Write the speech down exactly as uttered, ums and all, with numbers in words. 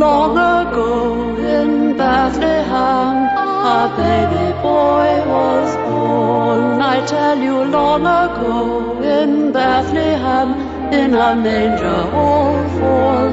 Long ago in Bethlehem, a baby boy was born. I tell you, long ago in Bethlehem, in a manger all forlorn.